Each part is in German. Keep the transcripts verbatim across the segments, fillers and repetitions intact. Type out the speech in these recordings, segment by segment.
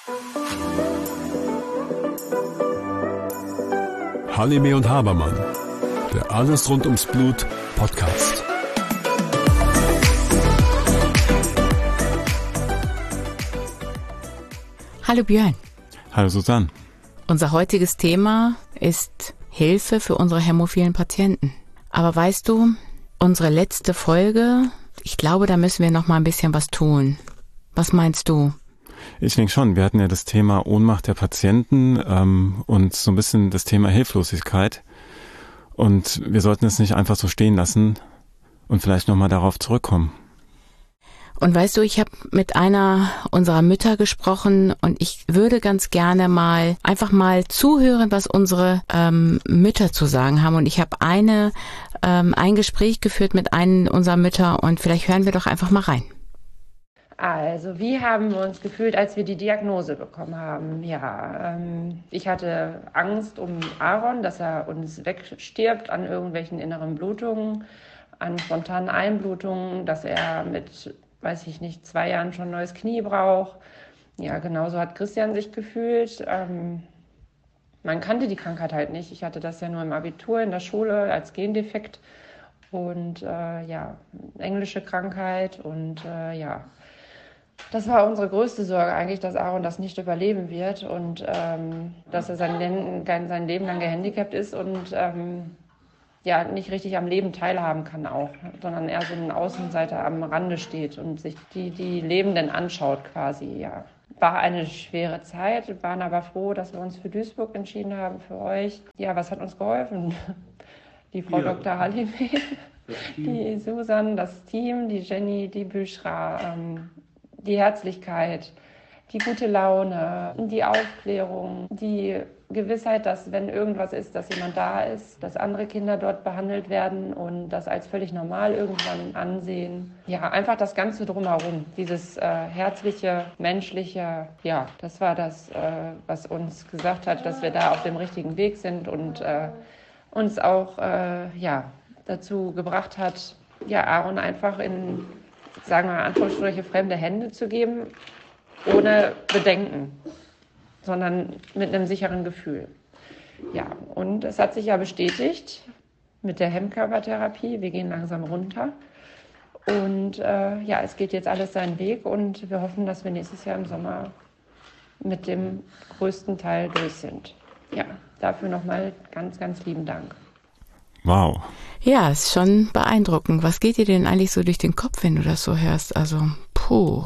Halime und Habermann, der Alles rund ums Blut Podcast. Hallo Björn. Hallo Susanne. Unser heutiges Thema ist Hilfe für unsere hämophilen Patienten. Aber weißt du, unsere letzte Folge, ich glaube, da müssen wir noch mal ein bisschen was tun. Was meinst du? Ich denke schon, wir hatten ja das Thema Ohnmacht der Patienten ähm, und so ein bisschen das Thema Hilflosigkeit. Und wir sollten es nicht einfach so stehen lassen und vielleicht nochmal darauf zurückkommen. Und weißt du, ich habe mit einer unserer Mütter gesprochen und ich würde ganz gerne mal einfach mal zuhören, was unsere ähm, Mütter zu sagen haben. Und ich habe eine ähm, ein Gespräch geführt mit einer unserer Mütter und vielleicht hören wir doch einfach mal rein. Also, wie haben wir uns gefühlt, als wir die Diagnose bekommen haben? Ja, ähm, ich hatte Angst um Aaron, dass er uns wegstirbt an irgendwelchen inneren Blutungen, an spontanen Einblutungen, dass er mit, weiß ich nicht, zwei Jahren schon ein neues Knie braucht. Ja, genauso hat Christian sich gefühlt. Ähm, man kannte die Krankheit halt nicht. Ich hatte das ja nur im Abitur, in der Schule als Gendefekt und äh, ja, englische Krankheit und äh, ja, das war unsere größte Sorge eigentlich, dass Aaron das nicht überleben wird und ähm, dass er sein Leben, sein Leben lang gehandicapt ist und ähm, ja nicht richtig am Leben teilhaben kann auch, sondern eher so ein Außenseiter am Rande steht und sich die, die Lebenden anschaut quasi, ja. War eine schwere Zeit, wir waren aber froh, dass wir uns für Duisburg entschieden haben, für euch. Ja, was hat uns geholfen? Die Frau ja. Doktor Halime, die Susan, das Team, die Jenny, die Büschra, ähm, die Herzlichkeit, die gute Laune, die Aufklärung, die Gewissheit, dass wenn irgendwas ist, dass jemand da ist, dass andere Kinder dort behandelt werden und das als völlig normal irgendwann ansehen. Ja, einfach das Ganze drumherum, dieses äh, herzliche, menschliche, ja, das war das, äh, was uns gesagt hat, dass wir da auf dem richtigen Weg sind und äh, uns auch äh, ja, dazu gebracht hat, ja, Aaron einfach in, sagen wir mal, Anführungsstriche, fremde Hände zu geben, ohne Bedenken, sondern mit einem sicheren Gefühl. Ja, und es hat sich ja bestätigt mit der Hemmkörpertherapie. Wir gehen langsam runter. Und äh, ja, es geht jetzt alles seinen Weg und wir hoffen, dass wir nächstes Jahr im Sommer mit dem größten Teil durch sind. Ja, dafür nochmal ganz, ganz lieben Dank. Wow. Ja, ist schon beeindruckend. Was geht dir denn eigentlich so durch den Kopf, wenn du das so hörst? Also, puh.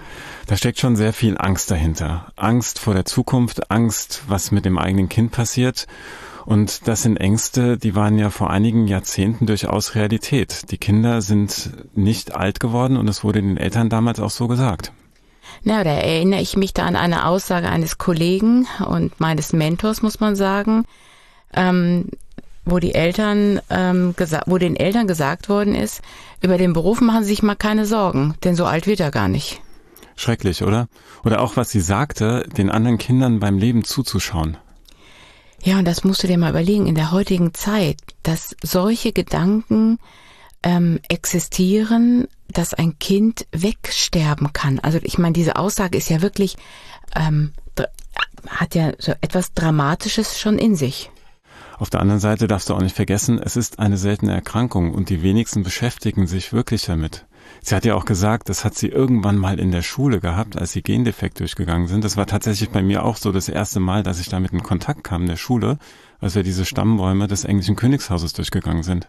Da steckt schon sehr viel Angst dahinter. Angst vor der Zukunft, Angst, was mit dem eigenen Kind passiert. Und das sind Ängste, die waren ja vor einigen Jahrzehnten durchaus Realität. Die Kinder sind nicht alt geworden und es wurde den Eltern damals auch so gesagt. Na, da erinnere ich mich da an eine Aussage eines Kollegen und meines Mentors, muss man sagen, ähm, wo die Eltern, ähm, gesa- wo den Eltern gesagt worden ist, über den Beruf machen Sie sich mal keine Sorgen, denn so alt wird er gar nicht. Schrecklich, oder? Oder auch, was sie sagte, den anderen Kindern beim Leben zuzuschauen. Ja, und das musst du dir mal überlegen, in der heutigen Zeit, dass solche Gedanken ähm, existieren, dass ein Kind wegsterben kann. Also ich meine, diese Aussage ist ja wirklich, ähm, dr- hat ja so etwas Dramatisches schon in sich. Auf der anderen Seite darfst du auch nicht vergessen, es ist eine seltene Erkrankung und die wenigsten beschäftigen sich wirklich damit. Sie hat ja auch gesagt, das hat sie irgendwann mal in der Schule gehabt, als sie Gendefekt durchgegangen sind. Das war tatsächlich bei mir auch so das erste Mal, dass ich damit in Kontakt kam in der Schule, als wir diese Stammbäume des englischen Königshauses durchgegangen sind.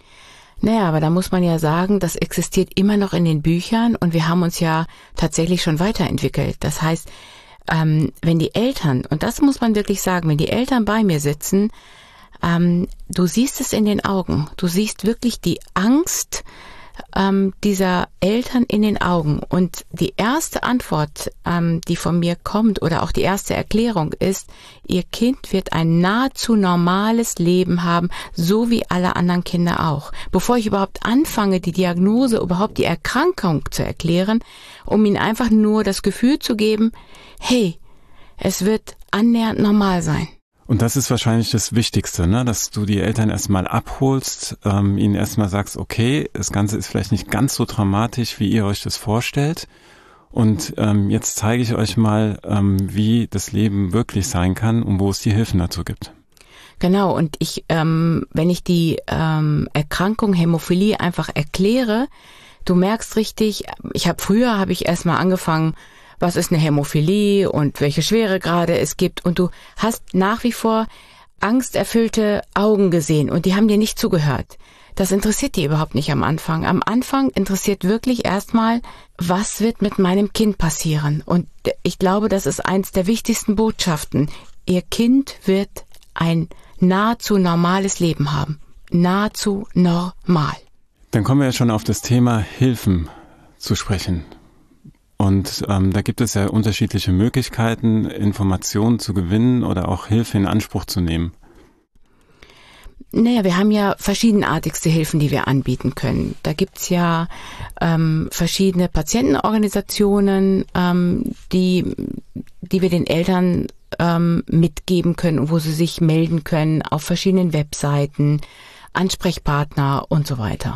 Naja, aber da muss man ja sagen, das existiert immer noch in den Büchern und wir haben uns ja tatsächlich schon weiterentwickelt. Das heißt, ähm, wenn die Eltern, und das muss man wirklich sagen, wenn die Eltern bei mir sitzen, ähm, du siehst es in den Augen, du siehst wirklich die Angst ähm, dieser Eltern in den Augen. Und die erste Antwort, ähm, die von mir kommt, oder auch die erste Erklärung ist, ihr Kind wird ein nahezu normales Leben haben, so wie alle anderen Kinder auch. Bevor ich überhaupt anfange, die Diagnose, überhaupt die Erkrankung zu erklären, um ihnen einfach nur das Gefühl zu geben, hey, es wird annähernd normal sein. Und das ist wahrscheinlich das Wichtigste, ne? Dass du die Eltern erstmal abholst, ähm, ihnen erstmal sagst, okay, das Ganze ist vielleicht nicht ganz so dramatisch, wie ihr euch das vorstellt. Und ähm, jetzt zeige ich euch mal, ähm, wie das Leben wirklich sein kann und wo es die Hilfen dazu gibt. Genau, und ich, ähm, wenn ich die ähm, Erkrankung Hämophilie einfach erkläre, du merkst richtig, ich habe früher, habe ich erstmal angefangen, was ist eine Hämophilie und welche Schweregrade es gibt, und du hast nach wie vor angsterfüllte Augen gesehen und die haben dir nicht zugehört. Das interessiert die überhaupt nicht am Anfang. Am Anfang interessiert wirklich erstmal, was wird mit meinem Kind passieren? Und ich glaube, das ist eins der wichtigsten Botschaften. Ihr Kind wird ein nahezu normales Leben haben. Nahezu normal. Dann kommen wir ja schon auf das Thema Hilfen zu sprechen. Und ähm, da gibt es ja unterschiedliche Möglichkeiten, Informationen zu gewinnen oder auch Hilfe in Anspruch zu nehmen. Naja, wir haben ja verschiedenartigste Hilfen, die wir anbieten können. Da gibt's ja ähm, verschiedene Patientenorganisationen, ähm, die, die wir den Eltern ähm, mitgeben können, wo sie sich melden können auf verschiedenen Webseiten, Ansprechpartner und so weiter.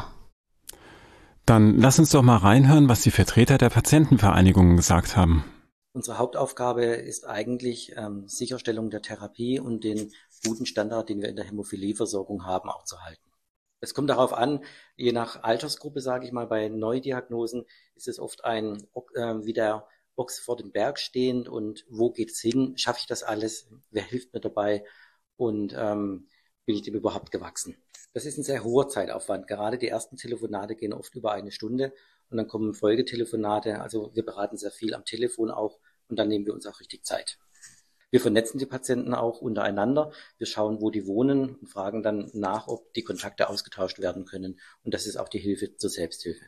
Dann lass uns doch mal reinhören, was die Vertreter der Patientenvereinigungen gesagt haben. Unsere Hauptaufgabe ist eigentlich ähm, Sicherstellung der Therapie und den guten Standard, den wir in der Hämophilieversorgung haben, auch zu halten. Es kommt darauf an, je nach Altersgruppe, sage ich mal, bei Neudiagnosen ist es oft ein, äh, wie der Ochs vor dem Berg stehend und wo geht's hin? Schaffe ich das alles? Wer hilft mir dabei? Und ähm, bin ich dem überhaupt gewachsen? Das ist ein sehr hoher Zeitaufwand. Gerade die ersten Telefonate gehen oft über eine Stunde. Und dann kommen Folgetelefonate, also wir beraten sehr viel am Telefon auch und dann nehmen wir uns auch richtig Zeit. Wir vernetzen die Patienten auch untereinander. Wir schauen, wo die wohnen und fragen dann nach, ob die Kontakte ausgetauscht werden können. Und das ist auch die Hilfe zur Selbsthilfe.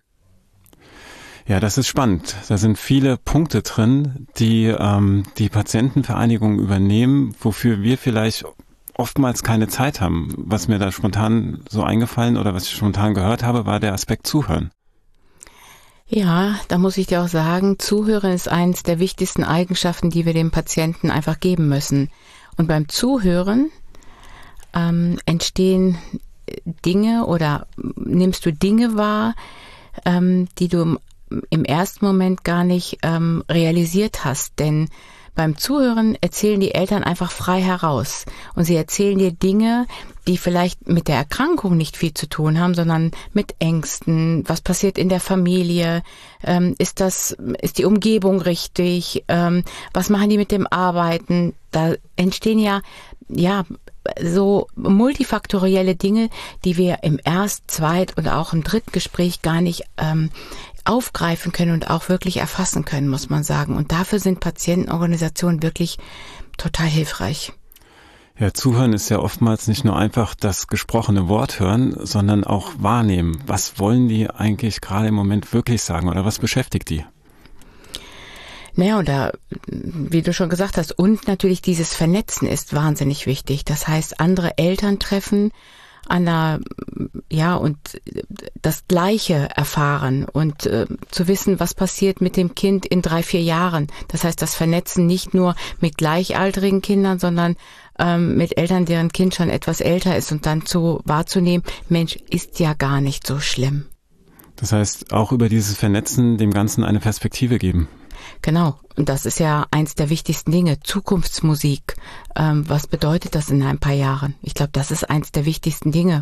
Ja, das ist spannend. Da sind viele Punkte drin, die ähm, die Patientenvereinigung übernehmen, wofür wir vielleicht oftmals keine Zeit haben. Was mir da spontan so eingefallen oder was ich spontan gehört habe, war der Aspekt Zuhören. Ja, da muss ich dir auch sagen, Zuhören ist eines der wichtigsten Eigenschaften, die wir dem Patienten einfach geben müssen. Und beim Zuhören ähm, entstehen Dinge oder nimmst du Dinge wahr, ähm, die du im, im ersten Moment gar nicht ähm, realisiert hast. Denn beim Zuhören erzählen die Eltern einfach frei heraus. Und sie erzählen dir Dinge, die vielleicht mit der Erkrankung nicht viel zu tun haben, sondern mit Ängsten. Was passiert in der Familie? Ähm, ist das, ist die Umgebung richtig? Ähm, was machen die mit dem Arbeiten? Da entstehen ja, ja, so multifaktorielle Dinge, die wir im Erst-, Zweit- und auch im dritten Gespräch gar nicht ähm, aufgreifen können und auch wirklich erfassen können, muss man sagen. Und dafür sind Patientenorganisationen wirklich total hilfreich. Ja, Zuhören ist ja oftmals nicht nur einfach das gesprochene Wort hören, sondern auch wahrnehmen. Was wollen die eigentlich gerade im Moment wirklich sagen oder was beschäftigt die? Naja, und da, wie du schon gesagt hast, und natürlich dieses Vernetzen ist wahnsinnig wichtig. Das heißt, andere Eltern treffen, an der, ja, und das Gleiche erfahren und äh, zu wissen, was passiert mit dem Kind in drei, vier Jahren. Das heißt, das Vernetzen nicht nur mit gleichaltrigen Kindern, sondern ähm, mit Eltern, deren Kind schon etwas älter ist und dann zu wahrzunehmen, Mensch, ist ja gar nicht so schlimm. Das heißt, auch über dieses Vernetzen dem Ganzen eine Perspektive geben. Genau, und das ist ja eins der wichtigsten Dinge, Zukunftsmusik. Ähm, was bedeutet das in ein paar Jahren? Ich glaube, das ist eins der wichtigsten Dinge.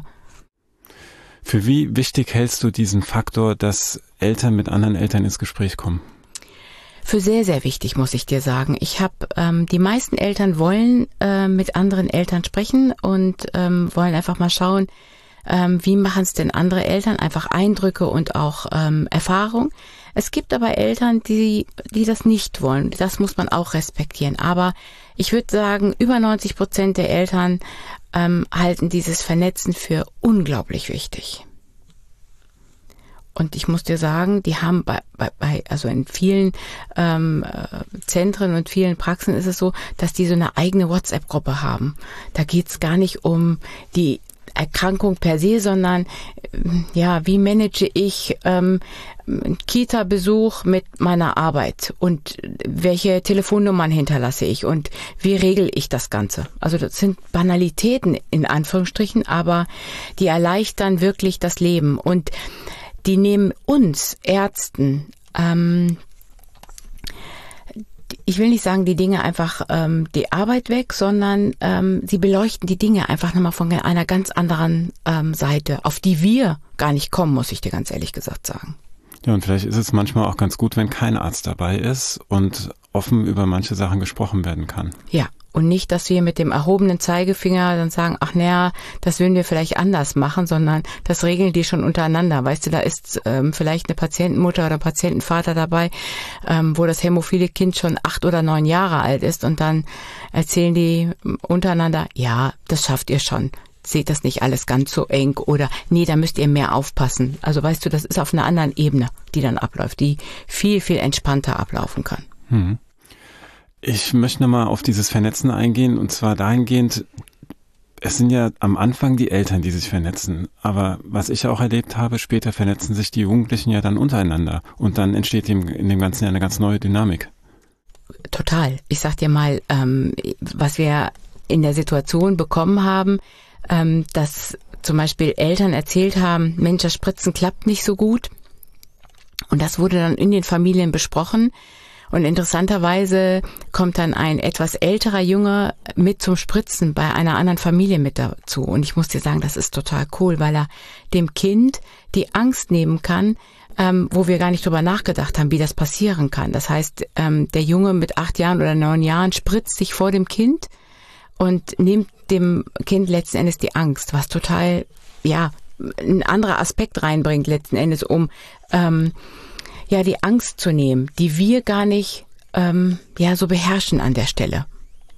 Für wie wichtig hältst du diesen Faktor, dass Eltern mit anderen Eltern ins Gespräch kommen? Für sehr, sehr wichtig, muss ich dir sagen. Ich habe, ähm, die meisten Eltern wollen äh, mit anderen Eltern sprechen und ähm, wollen einfach mal schauen, ähm, wie machen es denn andere Eltern, einfach Eindrücke und auch ähm, Erfahrung. Es gibt aber Eltern, die die das nicht wollen. Das muss man auch respektieren. Aber ich würde sagen, über neunzig Prozent der Eltern ähm, halten dieses Vernetzen für unglaublich wichtig. Und ich muss dir sagen, die haben bei, bei, bei also in vielen ähm, Zentren und vielen Praxen ist es so, dass die so eine eigene WhatsApp-Gruppe haben. Da geht's gar nicht um die Erkrankung per se, sondern ja, wie manage ich ähm, Kita-Besuch mit meiner Arbeit und welche Telefonnummern hinterlasse ich und wie regel ich das Ganze? Also das sind Banalitäten in Anführungsstrichen, aber die erleichtern wirklich das Leben und die nehmen uns Ärzten ähm, ich will nicht sagen, die Dinge einfach ähm, die Arbeit weg, sondern ähm, sie beleuchten die Dinge einfach nochmal von einer ganz anderen ähm, Seite, auf die wir gar nicht kommen, muss ich dir ganz ehrlich gesagt sagen. Ja, und vielleicht ist es manchmal auch ganz gut, wenn kein Arzt dabei ist und offen über manche Sachen gesprochen werden kann. Ja, und nicht, dass wir mit dem erhobenen Zeigefinger dann sagen, ach naja, das würden wir vielleicht anders machen, sondern das regeln die schon untereinander. Weißt du, da ist ähm, vielleicht eine Patientenmutter oder Patientenvater dabei, ähm, wo das hämophile Kind schon acht oder neun Jahre alt ist und dann erzählen die untereinander, ja, das schafft ihr schon. Seht das nicht alles ganz so eng oder nee, da müsst ihr mehr aufpassen. Also weißt du, das ist auf einer anderen Ebene, die dann abläuft, die viel, viel entspannter ablaufen kann. Hm. Ich möchte nochmal auf dieses Vernetzen eingehen und zwar dahingehend, es sind ja am Anfang die Eltern, die sich vernetzen, aber was ich auch erlebt habe, später vernetzen sich die Jugendlichen ja dann untereinander und dann entsteht in dem Ganzen ja eine ganz neue Dynamik. Total. Ich sag dir mal, ähm, was wir in der Situation bekommen haben, ähm, dass zum Beispiel Eltern erzählt haben, Mensch, das Spritzen klappt nicht so gut. Und das wurde dann in den Familien besprochen. Und interessanterweise kommt dann ein etwas älterer Junge mit zum Spritzen bei einer anderen Familie mit dazu. Und ich muss dir sagen, das ist total cool, weil er dem Kind die Angst nehmen kann, ähm, wo wir gar nicht drüber nachgedacht haben, wie das passieren kann. Das heißt, ähm, der Junge mit acht Jahren oder neun Jahren spritzt sich vor dem Kind und nimmt dem Kind letzten Endes die Angst, was total, ja, ein anderer Aspekt reinbringt letzten Endes, um ähm, ja die Angst zu nehmen, die wir gar nicht ähm, ja so beherrschen an der Stelle.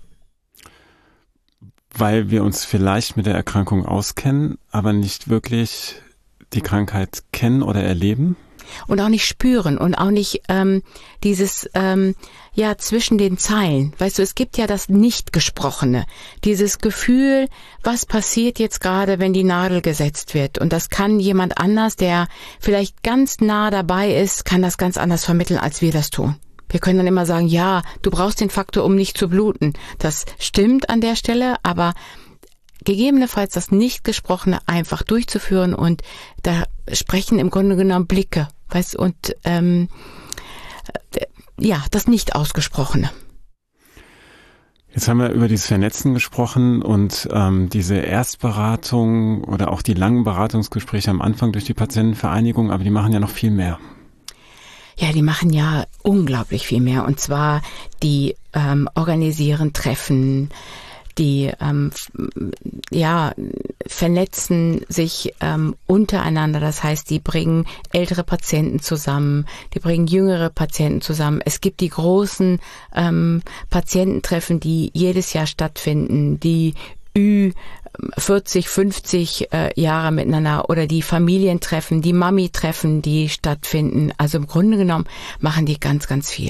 Weil wir uns vielleicht mit der Erkrankung auskennen, aber nicht wirklich die Krankheit kennen oder erleben? Und auch nicht spüren und auch nicht ähm, dieses, ähm, ja, zwischen den Zeilen. Weißt du, es gibt ja das Nicht-Gesprochene. Dieses Gefühl, was passiert jetzt gerade, wenn die Nadel gesetzt wird? Und das kann jemand anders, der vielleicht ganz nah dabei ist, kann das ganz anders vermitteln, als wir das tun. Wir können dann immer sagen, ja, du brauchst den Faktor, um nicht zu bluten. Das stimmt an der Stelle, aber gegebenenfalls das Nicht-Gesprochene einfach durchzuführen und da sprechen im Grunde genommen Blicke, weißt du, und ähm, ja, das Nicht-Ausgesprochene. Jetzt haben wir über dieses Vernetzen gesprochen und ähm, diese Erstberatung oder auch die langen Beratungsgespräche am Anfang durch die Patientenvereinigung, aber die machen ja noch viel mehr. Ja, die machen ja unglaublich viel mehr und zwar die ähm, organisieren Treffen, die ähm, ja vernetzen sich ähm, untereinander. Das heißt, die bringen ältere Patienten zusammen, die bringen jüngere Patienten zusammen. Es gibt die großen ähm, Patiententreffen, die jedes Jahr stattfinden, die Ü vierzig, fünfzig äh, Jahre miteinander oder die Familientreffen, die Mami-Treffen, die stattfinden. Also im Grunde genommen machen die ganz, ganz viel.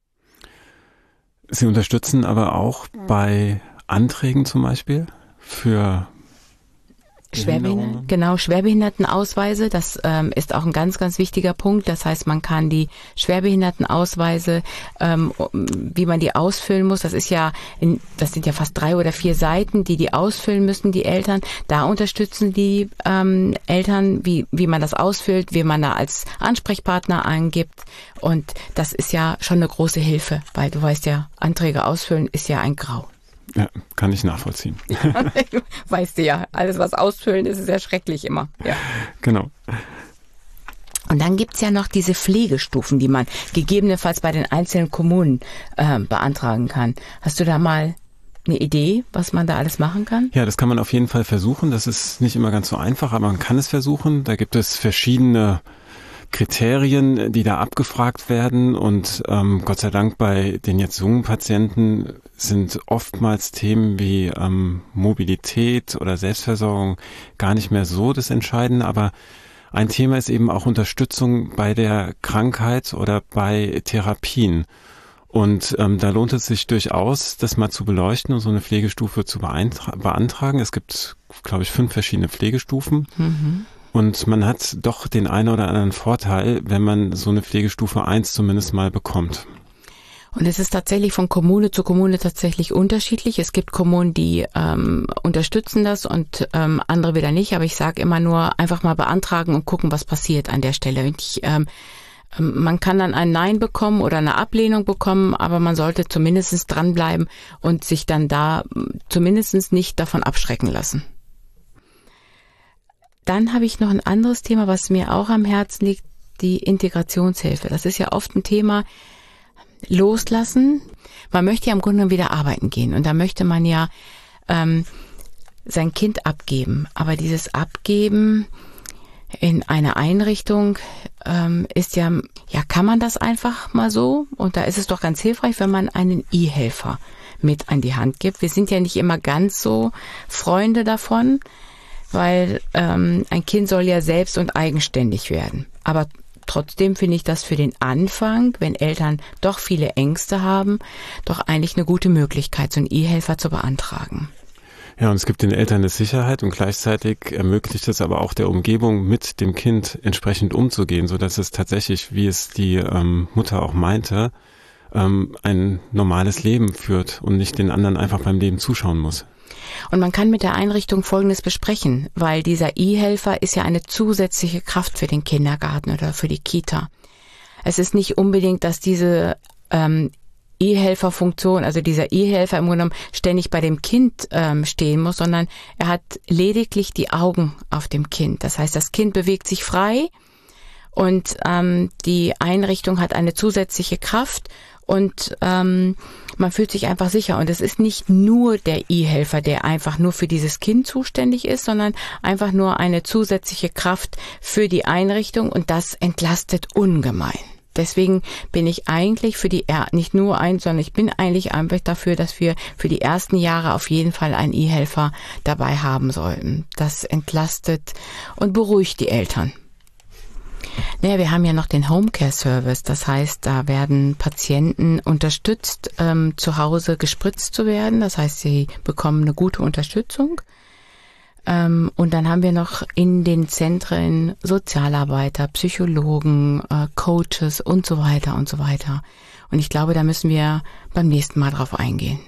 Sie unterstützen aber auch bei Anträgen zum Beispiel für Schwerbehinderten, genau, Schwerbehindertenausweise, das ähm, ist auch ein ganz, ganz wichtiger Punkt. Das heißt, man kann die Schwerbehindertenausweise, ähm, wie man die ausfüllen muss, das ist ja, in, das sind ja fast drei oder vier Seiten, die die ausfüllen müssen, die Eltern. Da unterstützen die ähm, Eltern, wie wie man das ausfüllt, wie man da als Ansprechpartner angibt. Und das ist ja schon eine große Hilfe, weil du weißt ja, Anträge ausfüllen ist ja ein Grau. Ja, kann ich nachvollziehen. Weißt du ja, alles was ausfüllen ist, ist ja schrecklich immer. Ja. Genau. Und dann gibt's ja noch diese Pflegestufen, die man gegebenenfalls bei den einzelnen Kommunen äh, beantragen kann. Hast du da mal eine Idee, was man da alles machen kann? Ja, das kann man auf jeden Fall versuchen. Das ist nicht immer ganz so einfach, aber man kann es versuchen. Da gibt es verschiedene Kriterien, die da abgefragt werden und ähm, Gott sei Dank bei den jetzt jungen Patienten sind oftmals Themen wie ähm, Mobilität oder Selbstversorgung gar nicht mehr so das Entscheidende, aber ein Thema ist eben auch Unterstützung bei der Krankheit oder bei Therapien. Und ähm, da lohnt es sich durchaus, das mal zu beleuchten und so eine Pflegestufe zu beantragen. Es gibt, glaube ich, fünf verschiedene Pflegestufen. Mhm. Und man hat doch den einen oder anderen Vorteil, wenn man so eine Pflegestufe eins zumindest mal bekommt. Und es ist tatsächlich von Kommune zu Kommune tatsächlich unterschiedlich. Es gibt Kommunen, die ähm, unterstützen das und ähm, andere wieder nicht. Aber ich sage immer nur, einfach mal beantragen und gucken, was passiert an der Stelle. Ich ähm, Man kann dann ein Nein bekommen oder eine Ablehnung bekommen, aber man sollte zumindest dranbleiben und sich dann da zumindest nicht davon abschrecken lassen. Dann habe ich noch ein anderes Thema, was mir auch am Herzen liegt, die Integrationshilfe. Das ist ja oft ein Thema, loslassen. Man möchte ja im Grunde genommen wieder arbeiten gehen und da möchte man ja ähm, sein Kind abgeben. Aber dieses Abgeben in eine Einrichtung ähm, ist ja, ja, kann man das einfach mal so? Und da ist es doch ganz hilfreich, wenn man einen E-Helfer mit an die Hand gibt. Wir sind ja nicht immer ganz so Freunde davon, weil ähm, ein Kind soll ja selbst und eigenständig werden. Aber trotzdem finde ich das für den Anfang, wenn Eltern doch viele Ängste haben, doch eigentlich eine gute Möglichkeit, so einen E-Helfer zu beantragen. Ja, und es gibt den Eltern eine Sicherheit und gleichzeitig ermöglicht es aber auch der Umgebung, mit dem Kind entsprechend umzugehen, sodass es tatsächlich, wie es die ähm, Mutter auch meinte, ähm, ein normales Leben führt und nicht den anderen einfach beim Leben zuschauen muss. Und man kann mit der Einrichtung Folgendes besprechen, weil dieser E-Helfer ist ja eine zusätzliche Kraft für den Kindergarten oder für die Kita. Es ist nicht unbedingt, dass diese ähm, E-Helfer-Funktion, also dieser E-Helfer im Grunde genommen ständig bei dem Kind ähm, stehen muss, sondern er hat lediglich die Augen auf dem Kind. Das heißt, das Kind bewegt sich frei und ähm, die Einrichtung hat eine zusätzliche Kraft und ähm, man fühlt sich einfach sicher. Und es ist nicht nur der E-Helfer, der einfach nur für dieses Kind zuständig ist, sondern einfach nur eine zusätzliche Kraft für die Einrichtung und das entlastet ungemein. Deswegen bin ich eigentlich für die, nicht nur ein, sondern ich bin eigentlich einfach dafür, dass wir für die ersten Jahre auf jeden Fall einen E-Helfer dabei haben sollten. Das entlastet und beruhigt die Eltern. Naja, wir haben ja noch den Homecare-Service. Das heißt, da werden Patienten unterstützt, ähm, zu Hause gespritzt zu werden. Das heißt, sie bekommen eine gute Unterstützung. Ähm, und dann haben wir noch in den Zentren Sozialarbeiter, Psychologen, äh, Coaches und so weiter und so weiter. Und ich glaube, da müssen wir beim nächsten Mal drauf eingehen.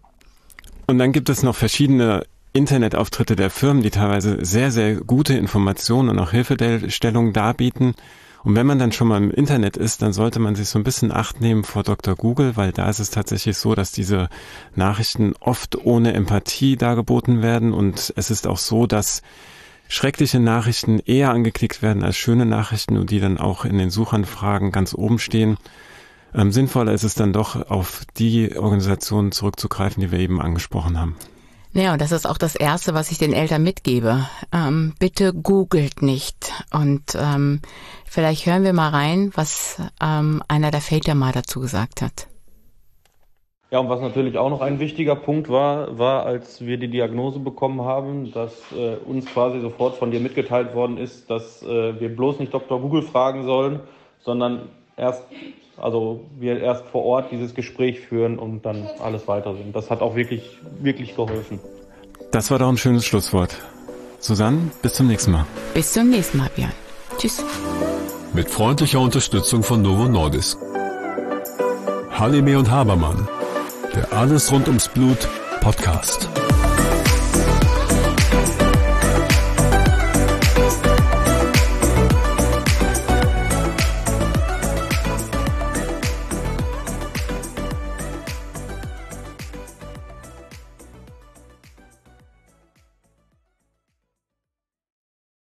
Und dann gibt es noch verschiedene Internetauftritte der Firmen, die teilweise sehr, sehr gute Informationen und auch Hilfestellungen darbieten. Und wenn man dann schon mal im Internet ist, dann sollte man sich so ein bisschen Acht nehmen vor Doktor Google, weil da ist es tatsächlich so, dass diese Nachrichten oft ohne Empathie dargeboten werden. Und es ist auch so, dass schreckliche Nachrichten eher angeklickt werden als schöne Nachrichten und die dann auch in den Suchanfragen ganz oben stehen. Ähm, sinnvoller ist es dann doch, auf die Organisationen zurückzugreifen, die wir eben angesprochen haben. Naja, und das ist auch das Erste, was ich den Eltern mitgebe. Ähm, bitte googelt nicht. Und ähm, vielleicht hören wir mal rein, was ähm, einer der Väter mal dazu gesagt hat. Ja, und was natürlich auch noch ein wichtiger Punkt war, war, als wir die Diagnose bekommen haben, dass äh, uns quasi sofort von dir mitgeteilt worden ist, dass äh, wir bloß nicht Doktor Google fragen sollen, sondern erst, also wir erst vor Ort dieses Gespräch führen und dann alles weiter sind. Das hat auch wirklich, wirklich geholfen. Das war doch ein schönes Schlusswort. Susanne, bis zum nächsten Mal. Bis zum nächsten Mal, Björn. Tschüss. Mit freundlicher Unterstützung von Novo Nordisk. Halime und Habermann. Der Alles rund ums Blut Podcast.